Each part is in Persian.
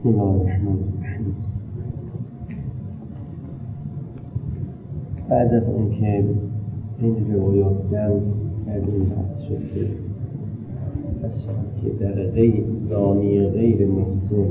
بسم الله الرحمن الرحیم. بعد از اون که این روایات جمع کردیم بحث شد که در غیر زانی غیر محسن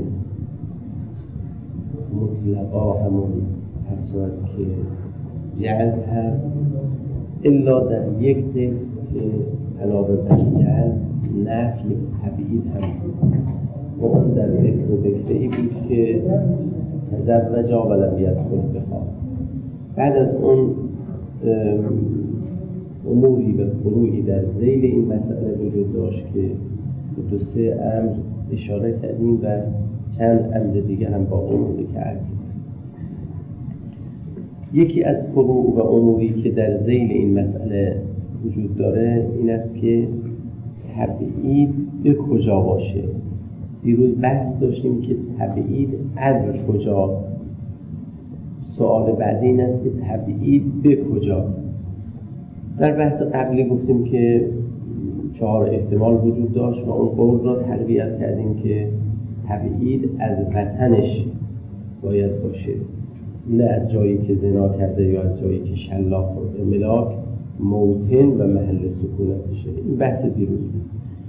مطلقا همون حسوت که جلد هست الا در یک قسم که علاوه بر جلد نفی تبعید هم و اون در ذکر و بکرهی بود که تزوجا ولم یدخل بها. بعد از اون اموری و فروعی در ذیل این مسئله وجود داشت که دو سه امر اشاره کردیم و چند امر دیگه هم با اموری که عرض یکی از فروع و اموری که در ذیل این مسئله وجود داره این است که تبعید به کجا باشه. دیروز بحث داشتیم که تبعید از کجا. سوال بعدی این است که تبعید به کجا. در بحث قبلی گفتیم که 4 احتمال وجود داشت و اون قول را تقویت کردیم که تبعید از وطنش باید باشه، نه از جایی که زنا کرده یا از جایی که شلاق خورده. ملاک موطن و محل سکونتشه. این بحث دیروز بود.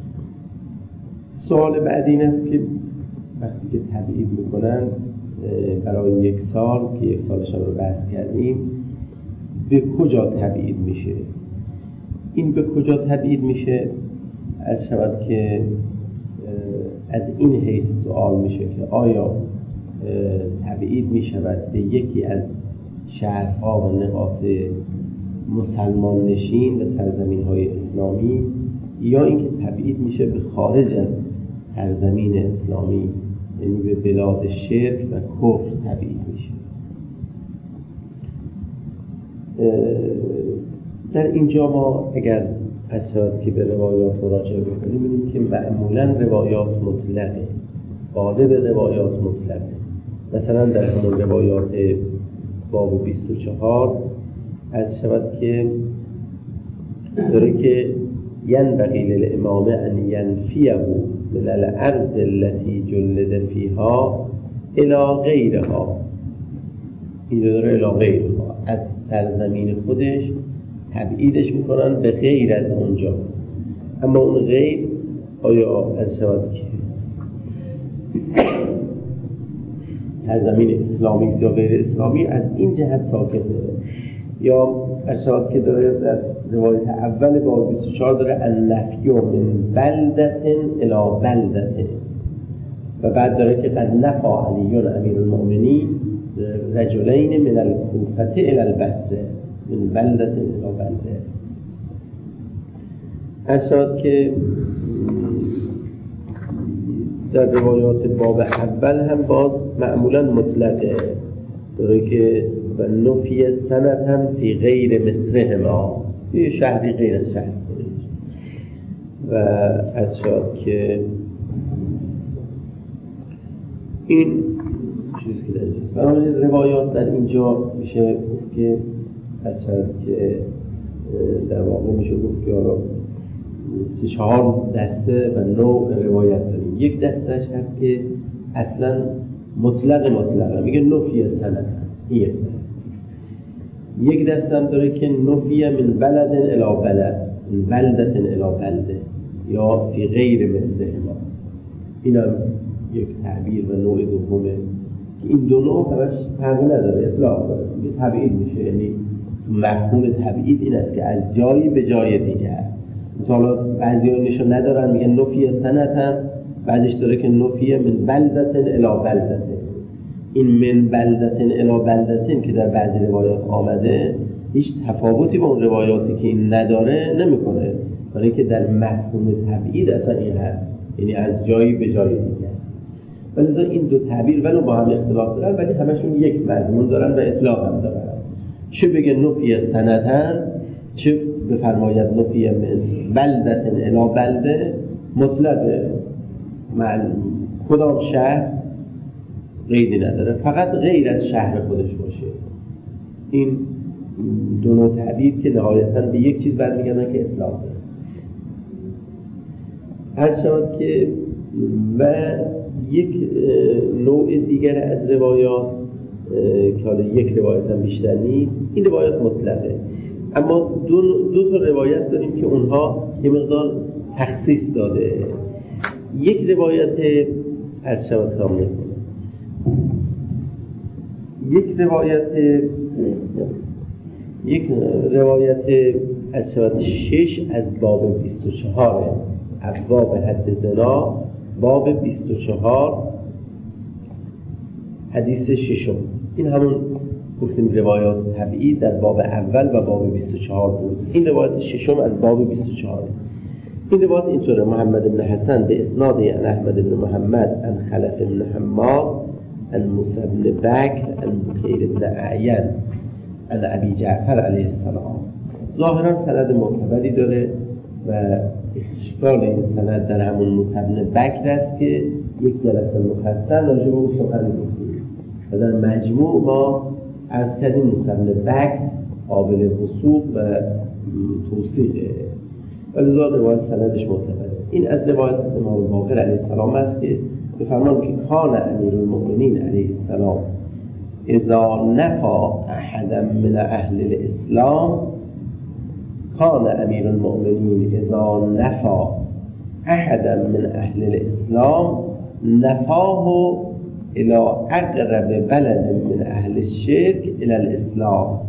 سوال بعدی این است که وقتی که تبعید میکنن برای 1 سال که 1 سالش رو بحث کردیم به کجا تبعید میشه. این به کجا تبعید میشه از شود که از این حیث سوال میشه که آیا تبعید میشود به یکی از شهرها و نقاط مسلمان نشین و سرزمین های اسلامی یا اینکه تبعید میشه به خارج از سرزمین اسلامی، یعنی به بلاد شرک و کفر تبعید میشه. در اینجا ما اگر اساس که به روایات مراجعه بکنیم می‌بینیم که معمولاً روایات مطلقه، غالب روایات مطلقه. مثلا در همون روایات باب 24 از شود که داره که ینبغی للامام ان ینفیه من الارض التي جلد فیها الی غیرها. اینجا داره الی غیرها، از سرزمین خودش تبعیدش میکنن به غیر از اونجا. اما اون غیر آیا از شود که سرزمین اسلامی یا غیر اسلامی از این جهت ساکته، یا از شود که داره در روایت اول باب 24 داره النفی من بلدة الی بلدة و بعد داره که قد نفع علی امیر المؤمنین رجلین من الکوفة الی البصره من بلدة الی بلدة. از شود که در روایات باب اول هم باز معمولا مطلقه، داره که و نفی سنت هم فی غیر مصرهما، یه شهری غیر از شهر خودش. و از شد که این چیزی که در اینجاست. برای روایات در اینجا میشه گفت که از شد که در واقع میشه گفت که 3-4 دسته و نوع روایت داریم. یک دستهش هست که اصلا مطلقه میگه نفی سنت هم، این یک دسته. یک دسته هم داره که نفی من بلد الی بلد، من بلدت الی بلده، یا فی غیر مثلهما. این هم یک تعبیر و نوع دومه که این دو نوع همش فرقی نداره، اطلاق داره، یه تبعید میشه. یعنی مفهوم تبعید این است که از جایی به جای دیگر. مثلا بعضی ها نشون ندارن میگن نفی سنت هم، بعضیش داره که نفی من بلدت الی بلدت. این من بلدتن الی بلدتن که در بعضی روایات آمده هیچ تفاوتی با اون روایاتی که این نداره نمیکنه، برای اینکه در مفهوم تبعید اصلا این هست، یعنی از جایی به جای دیگر. ولی این دو تعبیر ولو با هم اختلاف دارن ولی همشون یک مضمون دارن و اطلاق هم دارن. چه بگه نفی سنتن، چه بفرماید نفی من بلدتن الی بلده، مطلقه. کدام شهر قیدی نداره، فقط غیر از شهر خودش باشه. این دو نوع تعبیر که نهایتاً به یک چیز برمیگردن که اطلاق داره. هر شود که و یک نوع دیگر از روایات که حالا یک روایت هم بیشتر نیست، این روایات مطلقه، اما دو تا روایت داریم که اونها یه مقدار تخصیص داده. یک روایت از شبت 6 از باب 24 ابواب حد زنا، باب 24 حدیث 6. این همون گفتیم روایات تبعید در باب اول و باب 24 بود. این روایت 6 از باب 24. این روایت اینطوره: محمد بن حسن به اسناد عن احمد بن محمد عن خلف بن حماد عن موسی بن بکر عن بکیر بن اعین عن ابی جعفر علیه السلام. ظاهرا سند معتبری داره و اشکال این سند در همون موسی بن بکر است که یک جلسه مفصل راجع به او سخن گفتیم و در مجموع ما عرض کردیم موسی بن بکر قابل وثوق و توثیقه، ولی روایت سندش معتبره. این از روایت امام باقر علیه السلام است که بفرمان که کان امیرالمؤمنین علیه السلام اذا نفا احدا من اهل الاسلام، کان امیرالمؤمنین اذا نفا احدا من اهل الاسلام نفاه الى اقرب بلد من اهل الشرك الى الاسلام،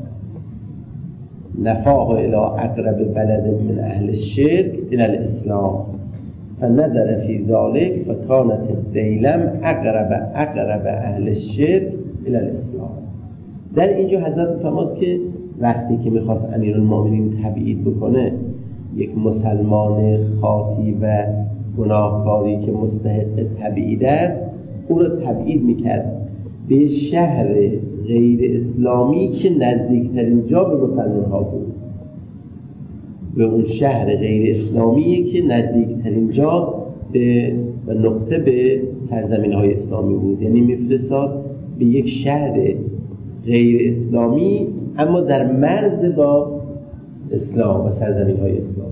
نفاه الى اقرب بلد من اهل الشرك الى الاسلام فنظر في ذلك فكانت الدیلم اقرب اهل الشرك الى الاسلام. در اینجا حضرت فرمود که وقتی که میخواست امیرالمؤمنین تبعید بکنه یک مسلمان خاطی و گناهکاری که مستحق تبعید است، او را تبعید میکرد به شهر غیر اسلامی که نزدیکترین جا به مسلمان ها بود، به اون شهر غیر اسلامی که نزدیکترین جا و نقطه به سرزمین های اسلامی بود. یعنی میفرستاد به یک شهر غیر اسلامی اما در مرز با اسلام و سرزمین های اسلامی.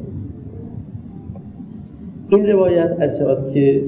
این روایت از شود که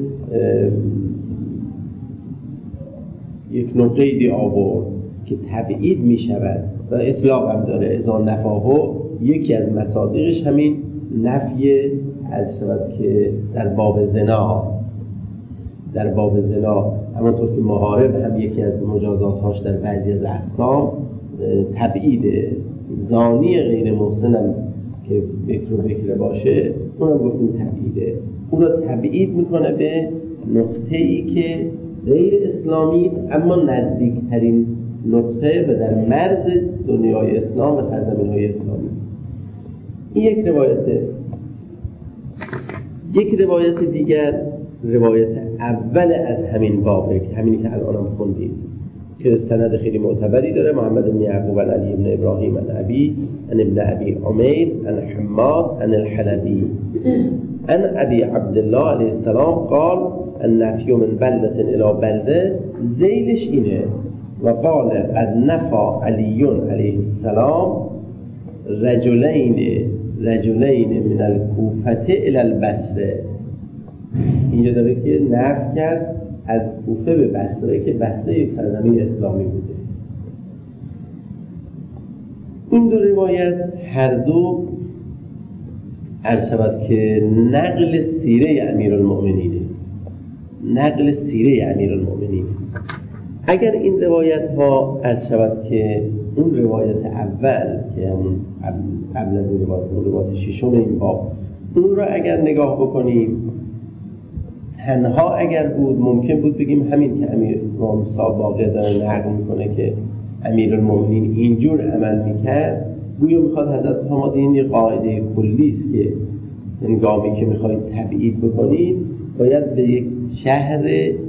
یک نقطه‌ای آورد که تبعید می شود و اطلاق هم داره. اذا نفاهو یکی از مصادیقش همین نفی از شود که در باب زنا، در باب زنا همونطور که محارب هم یکی از مجازاتهاش در بعضی از اقسام تبعید زانی غیر محسن هم که بکر باشه اونم گفتیم تبعیده. اون رو تبعید میکنه به نقطه‌ای که غیر اسلامی است اما نزدیکترین نقطه و در مرز دنیای اسلام و سرزمین‌های اسلامی. این یک روایته. یک روایت دیگر روایت اول از همین بابه که همینی که الانم خوندید که سند خیلی معتبری داره: محمد بن یعقوب عن علی بن ابراهیم عن ابی عن ابن ابی عمیر عن حماد عن الحلبی عن ابی عبدالله علیه السلام قال النفی من بلدة الى بلده، ذیلش اینه: و قال قد نفا علی علیه السلام رجلین من الکوفة الى البصره. اینجا داره که نفی کرد از کوفه به بصره که بصره یک سرزمین اسلامی بوده. این دو روایت هر دو عرض شود که نقل سیره امیرالمؤمنینه، نقل سیره امیرالمؤمنین. اگر این روایت ها عرض شود که اون روایت اول که همون قبل از روایت ششم این باب، اون را اگر نگاه بکنیم تنها اگر بود ممکن بود بگیم همین که امیر موسی باقر داره نقل میکنه که امیرالمؤمنین اینجور عمل میکرد، گویا میخواد حضرت فرمود این یه قاعده کلی است که هنگامی که میخواید تبعید بکنید باید به یک شهر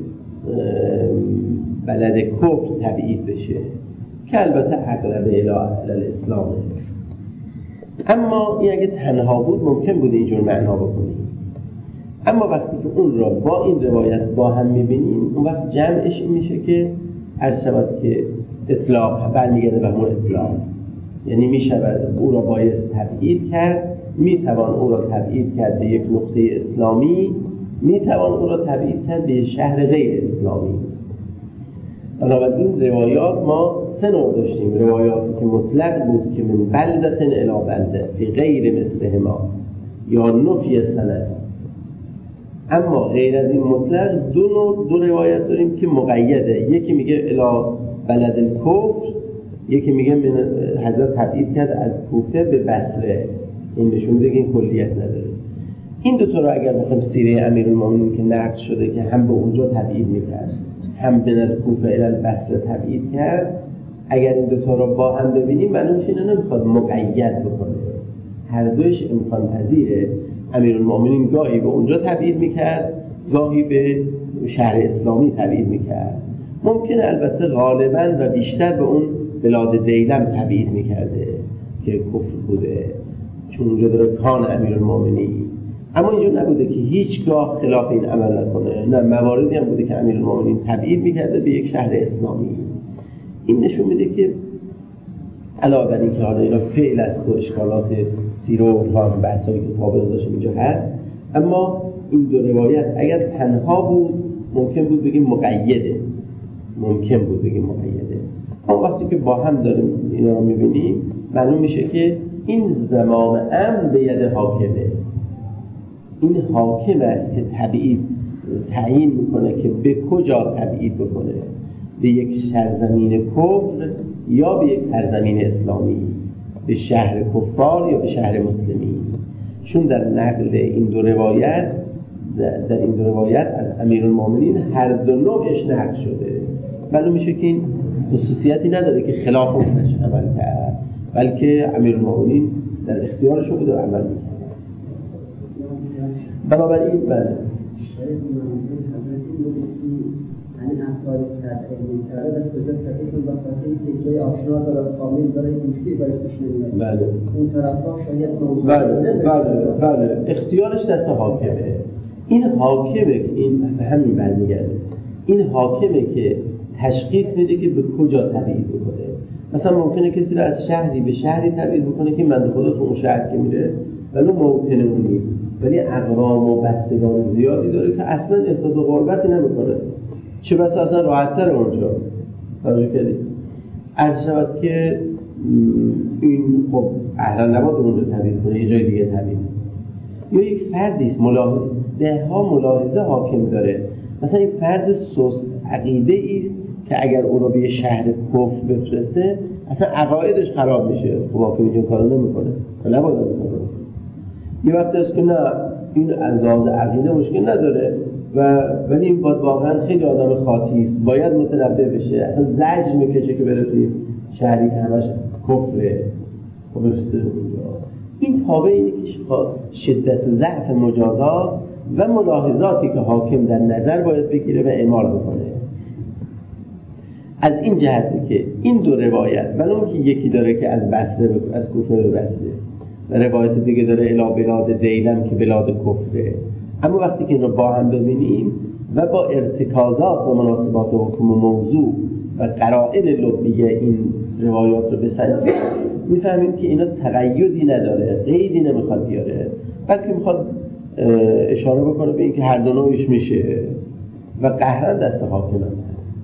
بلد کفر تبعید بشه که البته اقرب الی الاسلام. اما این اگه تنها بود ممکن بود اینجور معنا بکنید. اما وقتی که اون را با این روایت با هم میبینیم اون وقت جمعش میشه که عرض شود که اطلاق برمیگرده به همون اطلاق، یعنی میشود او را باید تبعید کرد، میتوان او را تبعید کرد به یک نقطه اسلامی میتوان او را تبعید کرد به شهر غیر اسلامی. بنابراین روایات ما سه نوع داشتیم: روایاتی که مطلق بود که من بلدة الی بلده فی غیر مصرهما یا نفی سند. اما غیر از این مطلق دو روایت داریم که مقیده. یکی میگه الی بلد الکفر، یکی میگه حضرت تبعید کرد از کوفه به بصره. این نشون میده که این کلیت نداره. این دو تا رو اگر بخوایم سیره امیرالمومنین که نقل شده که هم به اونجا تبعید میکرد هم به کوفه الی البصره تبعید کرد، اگر این دو تا رو با هم ببینیم معلوم میشه اینا نمیخواد مقید بکنه، هر دوش امکان پذیره. امیرالمومنین گاهی به اونجا تبعید میکرد، گاهی به شهر اسلامی تبعید میکرد. ممکنه البته غالباً و بیشتر به اون بلاد دیلم تبعید میکرده که کفر بوده، چون اونجا داره کان امیرالمومنین. اما اینجور نبوده که هیچگاه خلاف این عمل نکنه، نه، مواردی هم بوده که امیرالمومنین تبعید میکرده به یک شهر اسلامی. این نشون میده که علاوه بر این که حالا اینا فعل است و اشکالات سیره و بحثایی که سابق داشتیم اینجا هست، اما این دو روایت اگر تنها بود ممکن بود بگیم مقیده، اما وقتی که با هم داریم اینا رو میبینیم معلوم میشه که این زمام امن به ید حاکمه. این حاکم است که تبعید تعیین میکنه که به کجا تبعید بکنه، به یک سرزمین کفر یا به یک سرزمین اسلامی، به شهر کفار یا به شهر مسلمین. چون در نقل این دو روایت از امیرالمومنین هر دو نوعش نقل شده. معلوم میشه که این خصوصیتی نداره که خلاف اونش عمل کرد، بلکه امیرالمومنین در اختیارش بود و عمل میکرد. بنابراین بله این افکاری که تحقیل کرده در کجا تحقیل با خاطری که جای آشنا داره، فامیل داره، این مشکلی باید پیش نمیاد. بله. اون طرفا شاید موضوع بله. اختیارش دست حاکمه. این حاکمه که این همین برمیگرده. این حاکمه که تشخیص میده که به کجا تبعید بکنه. مثلا ممکنه کسی رو از شهری به شهری تبعید بکنه که بنده خدا تو اون شهر که میره ولی موطن اون نیست، ولی اقوام و بستگان زیادی داره که اصلا احساس غربتی نمیکنه، چه بسا اصلا راحت‌تر اونجا. توجه کردید؟ عرض شود که این خب اهلا نباید اونجا تبعید کنه، یه جای دیگه تبعید. یا یک فردیست ده ها ملاحظه حاکم داره، مثلا این فرد سست عقیده ایست که اگر اون رو به یه شهر کفر بفرسته اصلا عقایدش خراب میشه. خب حاکم اینجا کارو نمیکنه و نباید بکنه. یه وقت هست که نه، این انداز عقیده مشکل نداره ولی این باید واقعا خیلی آدم خاطی است، باید متنبه بشه، اصلا زجر میکشه که بره توی شهری که همش کفره و بفرسته اونجا. این تابع اینه که شدت و ضعف مجازات و ملاحظاتی که حاکم در نظر باید بگیره و اعمال بکنه. از این جهته که این دو روایت، ولی اون که یکی داره که از بصره از کوفه به بصره و روایت دیگه داره الی بلاد دیلم که بلاد کفره، اما وقتی که این رو با هم ببینیم و با ارتکازات و مناسبات حکم و موضوع و قرائن لبیه این روایات رو بسنجیم میفهمیم که اینا تقییدی نداره، قیدی نمیخواد بیاره، بلکه میخواد اشاره بکنه به این که هر دو نوعش میشه و قهرن دست حاکم هم.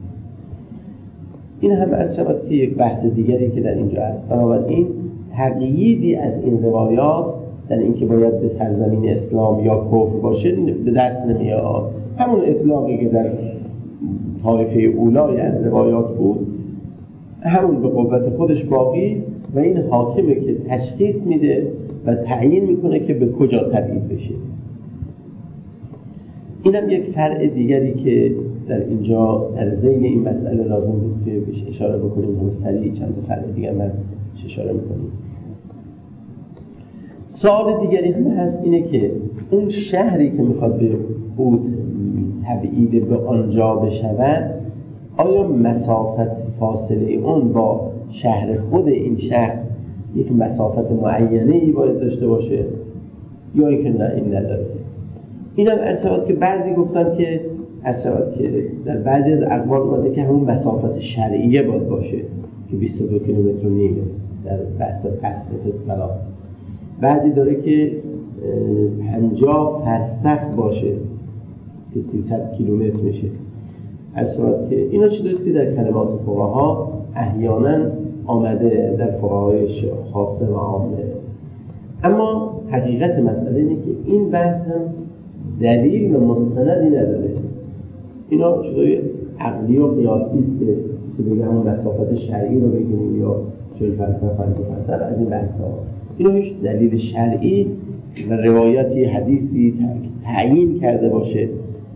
این هم عرض شود که یک بحث دیگری که در اینجا هست. بنابراین تقییدی از این روایات در اینکه باید به سرزمین اسلام یا کفر باشه به دست نمیاد. همون اطلاقی که در طایفه اولای از روایات بود همون به قوت خودش باقی است و این حاکمه که تشخیص میده و تعیین میکنه که به کجا تبعید بشه. اینم یک فرع دیگری که در اینجا در ذیل این مسئله لازم بود که بهش اشاره بکنیم. همه سریع چند فرع دیگر من اشاره میکنیم. سوال دیگری هم هست اینه که اون شهری که میخواد به او تبعید به آنجا بشود، آیا مسافت فاصله اون با شهر خود این شهر یک مسافت معینه‌ای باید داشته باشه یا اینکه نه این نداره؟ اینم ارشاد که بعضی گفتن که در بعضی از اقوال اومده که همون مسافت شرعیه باید باشه که 22 کیلومتر و نیمه در بحث قصر الصلاة. بعضی داره که 50 فرسخ باشه که 300 کیلومتر میشه. از صورت که اینا چیزیست که در کلمات فقها احیانا آمده در فقهای خاصه و عامه. اما حقیقت مسئله اینه که این بحث هم دلیل و مستندی نداره. اینا چیزای عقلی و قیاسی است که چه بگه همون مسافت شرعی رو بگیریم یا 40 فاصله 50 فاصله از این بحث ها. اینا هیچ دلیل شرعی و روایتی حدیثی تعیین کرده باشه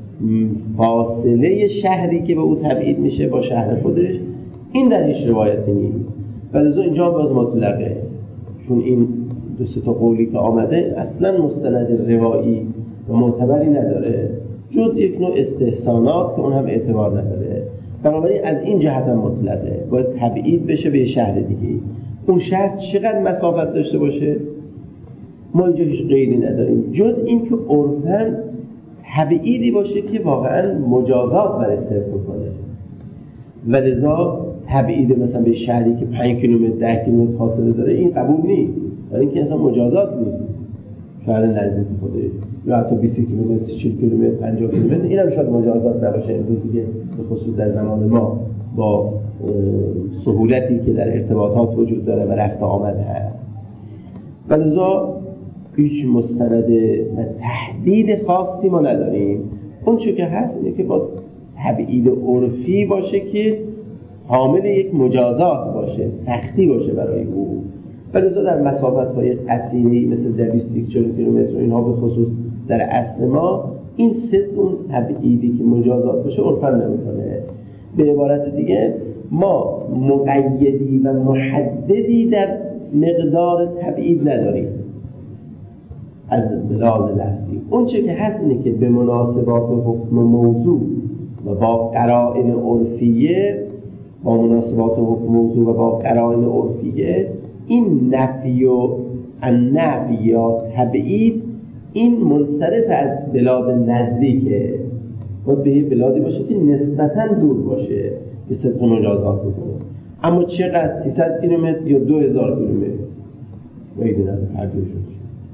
فاصله شهری که به او تبعید میشه با شهر خودش، این در هیچ روایتی نیست. ولی اینجا هم باز مطلقه، چون این دو سه تا قولی که آمده اصلا مستند روایی و معتبری نداره جز یک نوع استحسانات که اون هم اعتبار نداره. بنابراین از این جهت هم مطلقه، باید تبعید بشه به شهر دیگه. اون شهر چقدر مسافت داشته باشه ما اینجا هیچ قیدی نداریم، جز این که عرفاً تبعیدی باشه که واقعاً مجازات بر استفاده کنه. ولذا تبعید مثلا به شهری که 5 کیلومتر 10 کیلومتر فاصله داره این قبول نیست، برای اینکه اصلا مجازات نیست. شهر نزدیک خوده یا حتی 20 کیلومتر 40 کیلومتر 50 کیلومتر این هم شاید مجازات نباشه. امروز دیگه به خصوص در زمان ما با سهولتی که در ارتباطات وجود داره و رفت آمد هست، ولذا هیچ مستند و تحدید خاصی ما نداریم. اون چون که هست اینه که با تبعید عرفی باشه که حامل یک مجازات باشه، سختی باشه برای او. ولذا در مسافت‌های قصیری مثل 240 کیلومتر اینها به خصوص در عصر ما این صدق اون تبعیدی که مجازات باشه عرفاً نمی‌کنه. به عبارت دیگه ما مقیدی و محددی در مقدار تبعید نداریم از لحاظ لفظی. اون چه که هست اینه که به مناسبات حکم موضوع و با قرائن عرفیه، با مناسبات حکم موضوع و با قرائن عرفیه، این نفی و النفی یا تبعید این منصرف از بلاد نزدیکه، باید به یه بلادی باشه که نسبتاً دور باشه که صدق مجازات بکنه. اما چقدر 300 کیلومتر یا 2000 کیلومتر باید نداره، هر جور شد.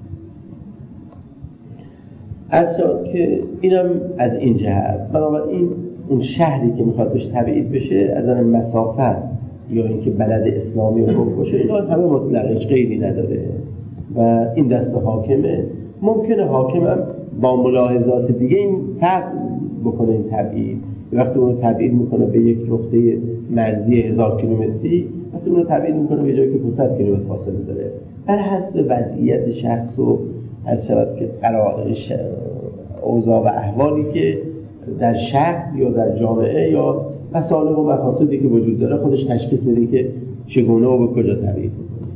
از شد که اینم از این جهت. بنابراین اون شهری که میخواد بهش تبعید بشه از آن مسافت یا اینکه بلد اسلامی رو باشه، اینا همه مطلقه، هیچ قیدی نداره و این دست حاکمه. ممکنه حاکم هم با ملاحظات دیگه این فرق بکنه این تبعید. وقتی اون رو تبعید میکنه به یک نقطه مرزی 1000 کیلومتری، وقتی اون رو تبعید میکنه به جایی که 500 کیلومتر فاصله داره، بر حسب وضعیت شخص و از شرط که اوضاع و احوالی که در شخص یا در جامعه یا مصالح و مفاسدی که وجود داره خودش تشخیص میده که چگونه و به کجا تبعید میکنه.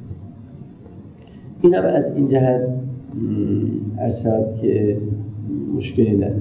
این هم از این جهت از شرط که مشکلی نداره.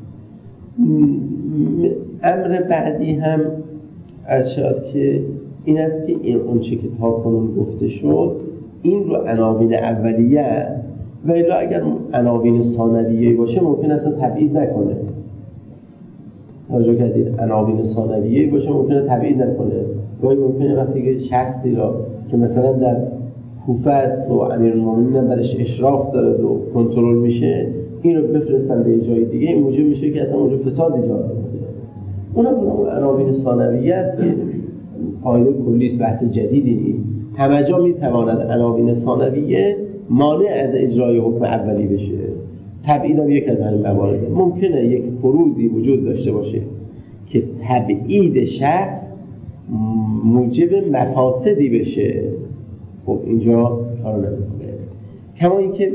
امر بعدی هم از شرط که این است که این اون چه که تا کنون گفته شد این رو عناوین اولیه و الا اگر عناوین ثانویه باشه ممکن است تبعید نکنه. توجه کردید؟ عناوین ثانویه باشه ممکنه تبعید نکنه. گاهی ممکنه وقتی که شخصی را که مثلا در کوفه است و امیرالمومنین برش اشراف داره و کنترل میشه، این رو بفرستن به جای دیگه، این موجب میشه که اصلا اونجا فساد ایجاد بشه. اونم عناوین ثانویه است که قاعده کلی است، بحث جدیدی نیست. همه جا میتواند عناوین ثانویه مانع از اجرای حکم اولی بشه. تبعید هم یک از همین موارد. ممکنه یک فروضی وجود داشته باشه که تبعید شخص موجب مفاسدی بشه، خب اینجا کار نمیکنه. کما اینکه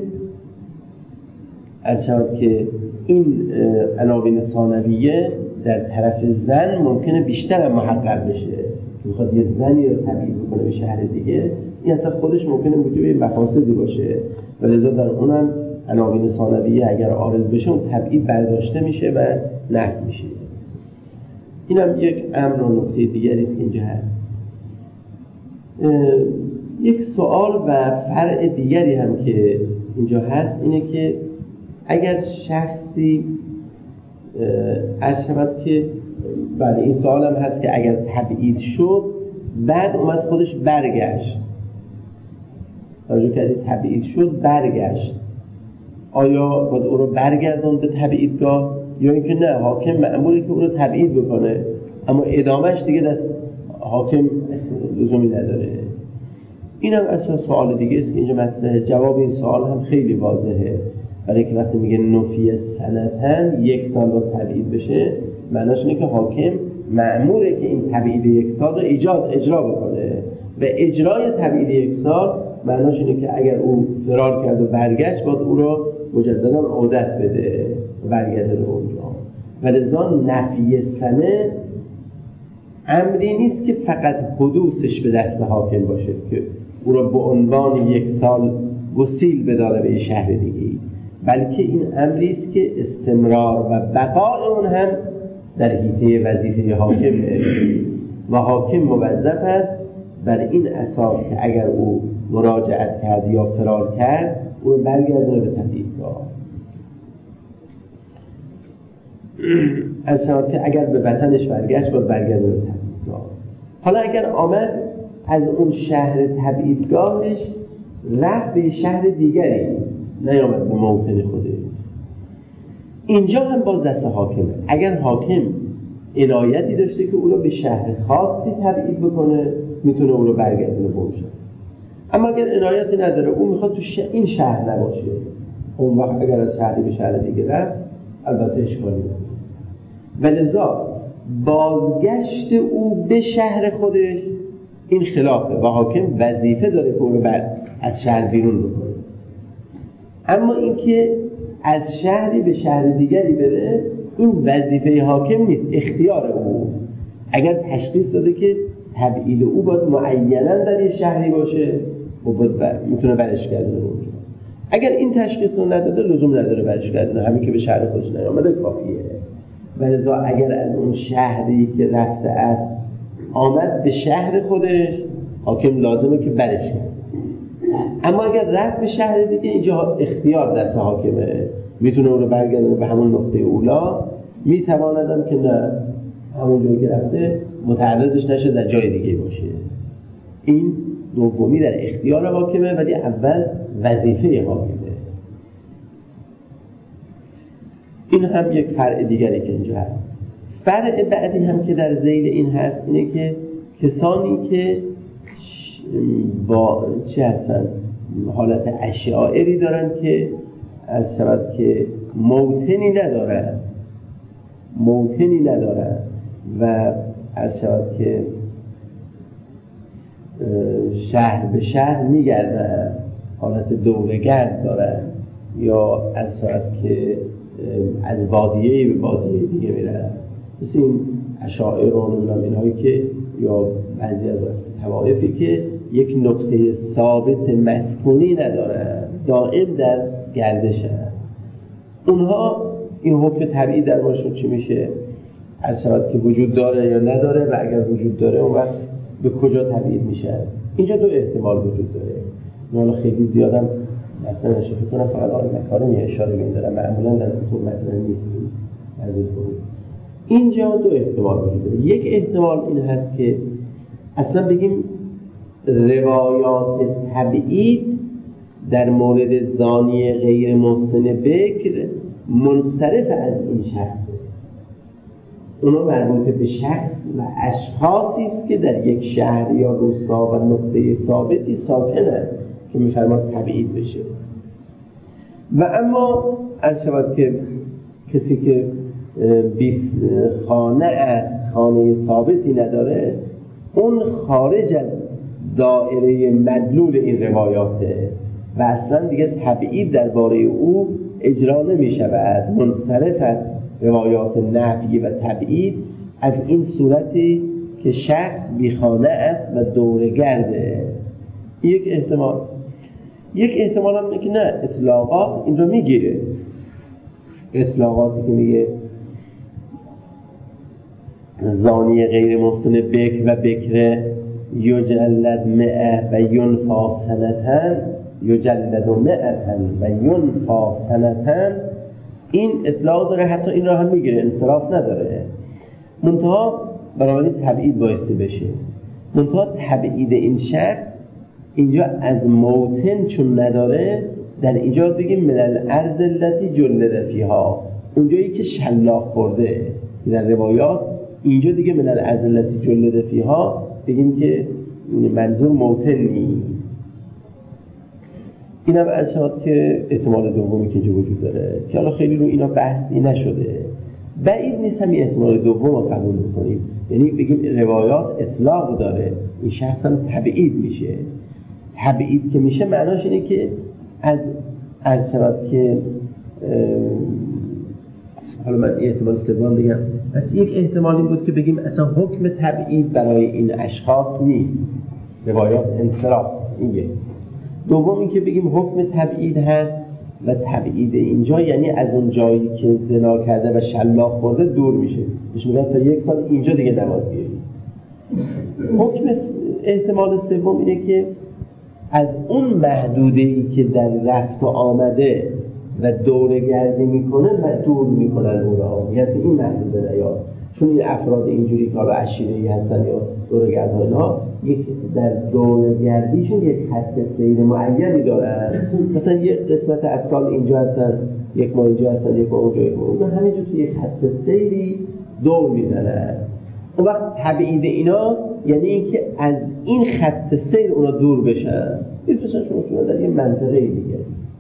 از شد که این عناوین ثانویه در طرف زن ممکنه بیشتر محقق بشه که میخواد یه زنی رو تبعید بکنه به شهر دیگه، این اصلا خودش ممکنه موجب مفاسدی باشه و لذا در اونم عناوین ثانویه اگر عارض بشه اون تبعید برداشته میشه و نفی میشه. اینم یک امر و نکته دیگری است که اینجا هست. یک سوال و فرع دیگری هم که اینجا هست اینه که اگر شخصی عرض شود که بله این سوال هم هست که اگر تبعید شد بعد اومد خودش برگشت، توجه کردید؟ تبعید شد برگشت، آیا باید او رو برگردون به تبعیدگاه یا اینکه نه حاکم مأموره که او رو تبعید بکنه اما ادامهش دیگه دست حاکم لزومی نداره. این هم اصلا سوال دیگه است که اینجا مطرحه. جواب این سوال هم خیلی واضحه، برای که وقتی میگه نفی سنتن 1 سال رو تبعید بشه، معناش اینه که حاکم مأموره که این تبعید 1 سال رو اجرا بکنه و اجرای تبعید 1 سال معناش اینه که اگر او فرار کرد و برگشت باید او رو مجددا عودت بده و برگرده به اونجا. ولذا نفی سنه امری نیست که فقط حدوثش به دست حاکم باشه که او را به عنوان 1 سال گسیل بداره به شهر دیگه، بلکه این امری است که استمرار و بقای اون هم در حیطه وظیفه حاکمه و حاکم موظف است بر این اساس که اگر او مراجعت کرد یا فرار کرد او رو برگردونه به تبعیدگاه. از شما که اگر به وطنش برگشت باید برگردونه به تبعیدگاه. حالا اگر آمد از اون شهر تبعیدگاهش رفت به شهر دیگری، نیامد به موطن خودش، اینجا هم باز دست حاکمه. اگر حاکم عنایتی داشته که او رو به شهر خاصی تبعید بکنه میتونه او رو برگردونه به اون شهر، اما اگر عنایتی نداره او میخواد تو این شهر نباشه، اون وقت اگر از شهری به شهر دیگه رفت البته اشکالی نداره. ولذا بازگشت او به شهر خودش این خلافه و حاکم وظیفه داره که او رو از شهر بیرون بکنه. اما اینکه از شهری به شهر دیگری بره این وظیفه حاکم نیست، اختیار اوست. اگر تشخیص داده که تبعید او باید معیناً در یه شهری باشه و میتونه برش گردونه اونجا. اگر این تشخیص رو نداده لزوم نداره برش گردونه، همین که به شهر خودش نیامده کافیه. ولذا اگر از اون شهری که رفته است آمد به شهر خودش حاکم لازمه که برش گردونه. اما اگر رفت به شهر دیگه اینجا اختیار دست حاکمه، میتونه اون رو برگردونه به همون نقطه اولا، میتواندم که نه همون جایی که رفته متعرضش نشه در جای دیگه باشه. این دومی در اختیار حاکمه ولی اول وظیفه حاکمه. این هم یک فرع دیگری که اینجا هست. فرع بعدی هم که در ذیل این هست اینه که کسانی که با چه هستن حالت اشاعری دارن که از شود که موطنی ندارن و از شود که شهر به شهر میگردن، حالت دورگرد دارن، یا از شود که از بادیه به بادیه دیگه میرن، مثل این اشاعر و اینهایی که یا بعضی از طوائفی که یک نقطه ثابت مسکونی ندارن، دائم در گردشن. اونها این حکم طبیعی در باشون چی میشه؟ از شود که وجود داره یا نداره، و اگر وجود داره اون وقت به کجا تبعید میشه؟ اینجا 2 احتمال وجود داره. حالا خیلی زیادم مثلا فکر کنم فقط آقای مکارمی اشاره می‌دارم، معمولا در کتب متن نیستیم از این فرو. اینجا 2 احتمال وجود داره. یک احتمال این هست که اصلا بگیم روایات تبعید در مورد زانی غیر محسن بکر منصرف از این شخصه، اونا مربوط به شخص و اشخاصی است که در یک شهر یا روستا و نقطه ثابتی ساکنند که می‌فرماد تبعید بشه. و اما عرض شود که کسی که 20 خانه است، خانه ثابتی نداره، اون خارج از دائره مدلول این روایاته و اصلا دیگه تبعید درباره او اجرا نمی‌شود، منصرف از روایات نفی و تبعید از این صورتی که شخص بیخانه است و دورگرده. یک احتمال. یک احتمال هم اینه که نه، اطلاقات این رو میگیره. اطلاقاتی که میگه زانی غیر محسن بکر و بکره یجلد 100 و ینفا سنتن، یجلد 100 و ینفا سنتن، این اطلاق داره، حتی این را هم میگیره، انصراف نداره. منتها برای تبعید بایسته بشه. منتها تبعید این شخص اینجا از موطن چون نداره، در اینجا بگیم من الارض التي جلد فیها، اونجایی که شلاق خورده در روایات، اینجا دیگه من الادلة جلد فیها بگیم که منظور موطن نیست. این هم ارشاد که احتمال دومی که اینجا وجود داره که حالا خیلی رو اینا بحثی نشده، بعید نیست همین احتمال دوم رو قبول بکنیم، یعنی بگیم روایات اطلاق داره، این شخص هم تبعید میشه. تبعید که میشه معناش اینه که از ارشاد که حالا من احتمال سوم بگم، پس یک احتمال این بود که بگیم اصلا حکم تبعید برای این اشخاص نیست، روایات انصراف. این دوم این که بگیم حکم تبعید هست و تبعید اینجا یعنی از اون جایی که زنا کرده و شلاق خورده دور میشه، بهش میگن تا 1 سال اینجا دیگه نماز بیاری. حکم احتمال سوم اینه که از اون محدوده‌ای که در رفت و آمده و دورگردی میکنه و دور میکنن او را، یعنی این محدوده نیاد، چون این افراد اینجوری که حالا عشیره‌ای هستن یا دورگردان ها یک در دورگردیشون یک خط سیر معینی دارن، مثلا یک قسمت از سال اینجا هستن، یک ماه اینجا هستن، یک ماه اونجا، یک ماه اونجا، همینجور توی یک خط سیری دور میزنن. اون وقت تبعید اینا یعنی اینکه از این خط سیر اونا دور بشن، مثلا شما در یه منطقه دیگه.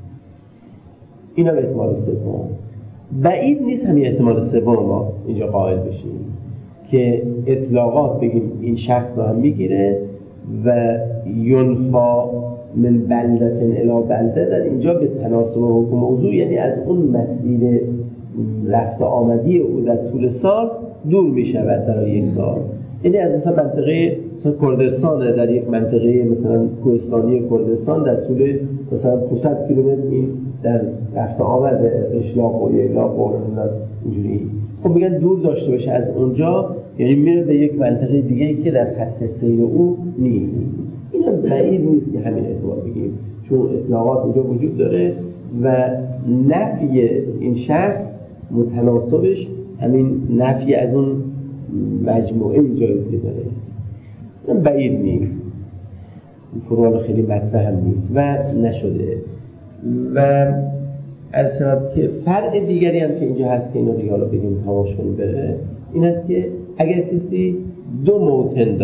اینا به احتمال سوم. بعید نیست همین احتمال سوم ما اینجا قائل بشیم که اطلاقات بگیم این شخص رو هم میگیره و ینفا من بلدة الی بلده، در اینجا به تناسب حکم موضوع یعنی از اون مسیر رفت آمدی او در طول سال دور میشود برای 1 سال. یعنی از مثلا منطقه مثلا کردستان در یک منطقه مثلا کوهستانی کردستان در طول مثلا 500 کیلومتر این در رفت آمد اشلاق و یلاق و اینجوری، خب میگن دور داشته باشه از اونجا، یعنی میره به یک منطقه دیگه که در خط سیر او نیست. اینا بعید نیست که همین احتمال بگیم، چون اطلاقات اونجا وجود داره و نفی این شخص متناسبش همین نفی از اون مجموعه جایز که داره. این بعید نیست، فروال خیلی مطرح هم نیست و نشده. و از شد که فرع دیگری هم که اینجا هست که اینو دیگه حالا بگیم تماشون بره، این است که اگر کسی 2 موطن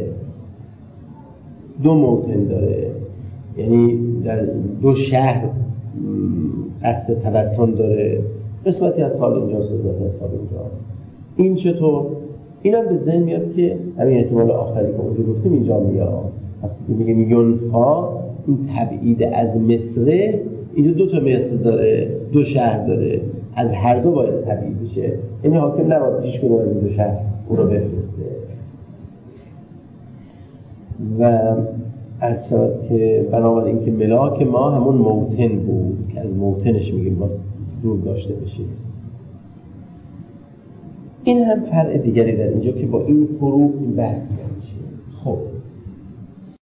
داره یعنی در 2 شهر قصد تبتن داره، قسمتی از سال اینجا قسمتی از سال اینجا، این چطور؟ این هم به ذهن میاد که همین احتمال آخری که اونجا گفتیم اینجا میاد. وقتی میگه یونفا این تبعید از مصر، اینجا 2 تا مصر داره، 2 شهر داره، از هر دو باید تبعید بشه، یعنی حاکم نباید هیچ کدوم از این 2 شهر او رو بفرسته. و از شد که بنابراین که ملاک ما همون موطن بود که از موطنش میگیم باز دور داشته بشیم. این هم فرع دیگری در اینجا که با این فروق بحث میشه. خب